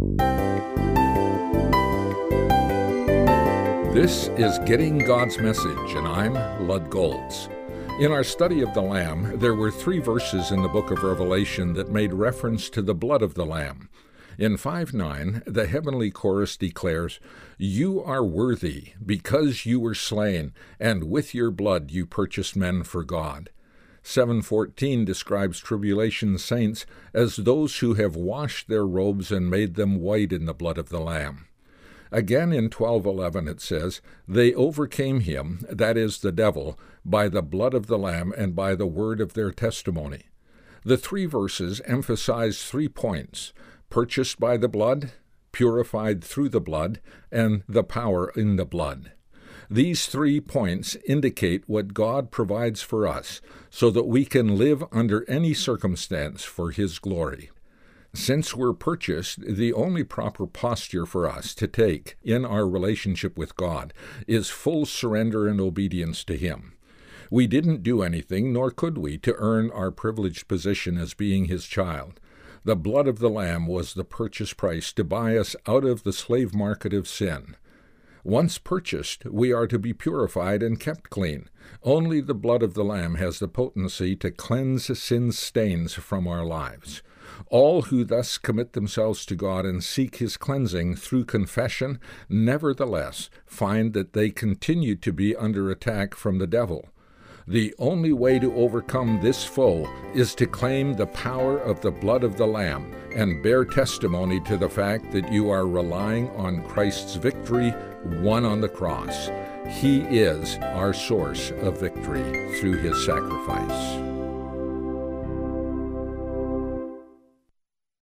This is Getting God's Message, and I'm Lud Golds. In our study of the Lamb, there were 3 verses in the book of Revelation that made reference to the blood of the Lamb. In 5:9, the heavenly chorus declares, "You are worthy, because you were slain, and with your blood you purchased men for God." 7:14 describes tribulation saints as those who have washed their robes and made them white in the blood of the Lamb. Again in 12:11 it says, "They overcame him," that is the devil, "by the blood of the Lamb and by the word of their testimony." The 3 verses emphasize 3 points: purchased by the blood, purified through the blood, and the power in the blood. These 3 points indicate what God provides for us so that we can live under any circumstance for His glory. Since we're purchased, the only proper posture for us to take in our relationship with God is full surrender and obedience to Him. We didn't do anything, nor could we, to earn our privileged position as being His child. The blood of the Lamb was the purchase price to buy us out of the slave market of sin. Once purchased, we are to be purified and kept clean. Only the blood of the Lamb has the potency to cleanse sin's stains from our lives. All who thus commit themselves to God and seek His cleansing through confession, nevertheless, find that they continue to be under attack from the devil. The only way to overcome this foe is to claim the power of the blood of the Lamb and bear testimony to the fact that you are relying on Christ's victory won on the cross. He is our source of victory through His sacrifice.